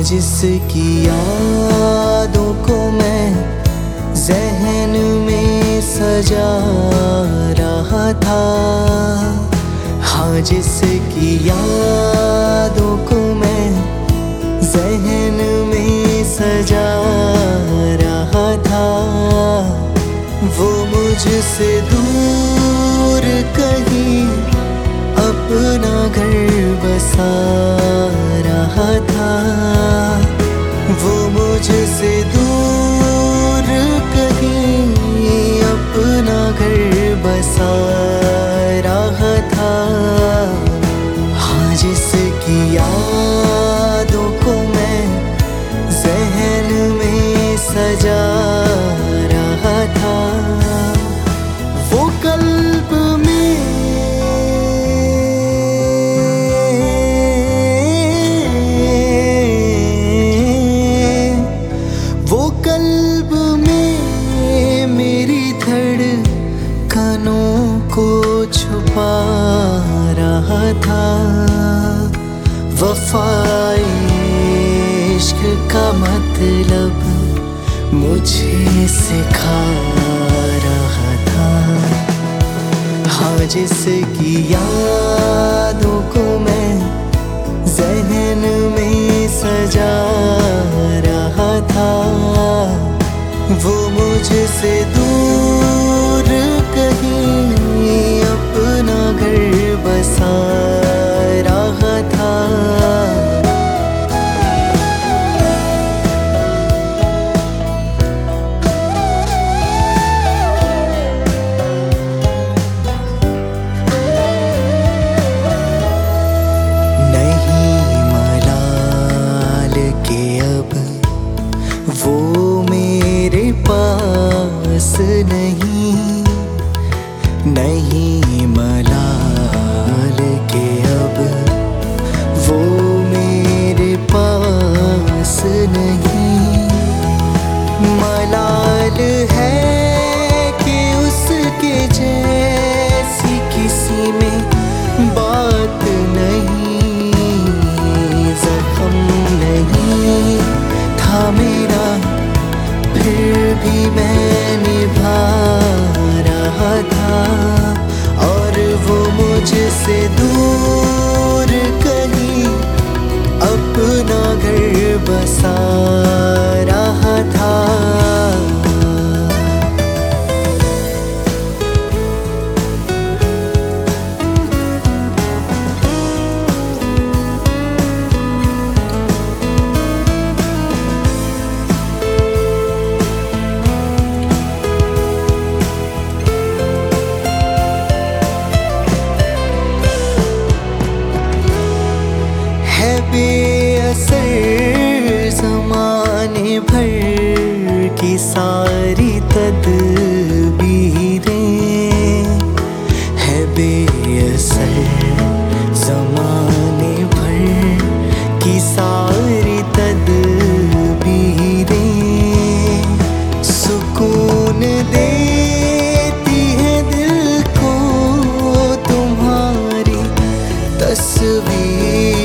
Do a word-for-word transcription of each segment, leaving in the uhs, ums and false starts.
जिसकी यादों को मैं ज़हन में सजा रहा था। हाँ, जिसकी यादों को मैं ज़हन में सजा रहा था, वो मुझसे दूर कहीं अपना घर बसा रहा था। वो मुझसे दूर कहीं अपना घर बसा रहा था। हाँ, जिसकी यादों को मैं ज़हन में सजा रहा था, वो कल्ब में वो कल्ब में मेरी धड़कनों को छुपा रहा था। वफ़ाए इश्क का मतलब मुझे सिखा रहा था। हाँ, जिसकी यादों को मैं ज़हन में सजा रहा था, वो मुझसे दूर कहीं अपना घर बसा रहा था। वो मेरे पास नहीं, नहीं मलाल के अब वो मेरे पास नहीं। मलाल है कि उसके जैसी किसी में बात नहीं, ज़ख्म नहीं था मेरा, फिर भी मैं निभा रहा था। और वो मुझसे दूर कहीं अपना घर बसा रहा था। बेअसर ज़माने भर की सारी तदबीरें है, बेअसर ज़माने भर की सारी तदबीरें सुकून देती है दिल को तुम्हारी तस्वीर।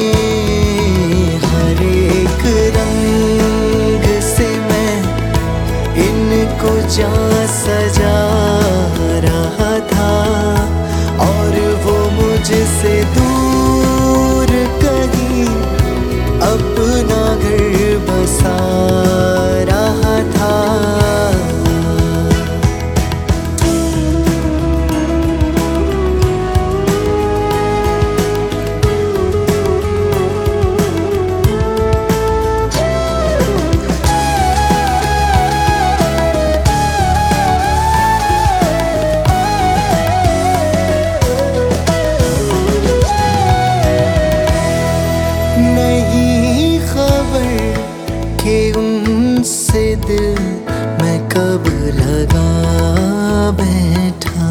जा सजा रहा था, और वो मुझसे दूर कहीं अपना घर बसा रहा था। नहीं खबर कि उनसे दिल मैं कब लगा बैठा,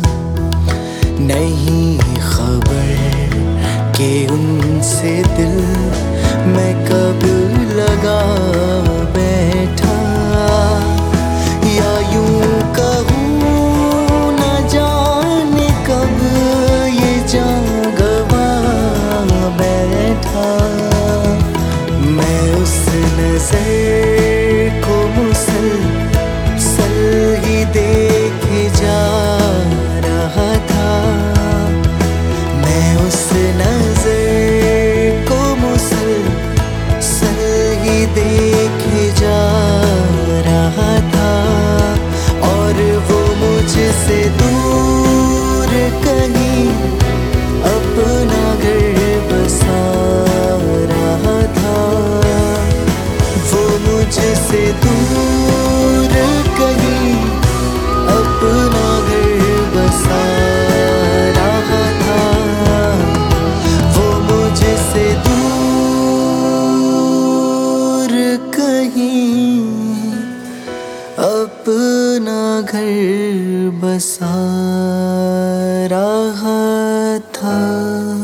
नहीं खबर कि उनसे दिल मैं कब लगा बैठा। या यूं कहूँ न जाने कब ये जान गवा बैठा। मैं दूर कहीं अपना घर बसा रहा था, वो मुझसे दूर कहीं अपना घर बसा रहा था।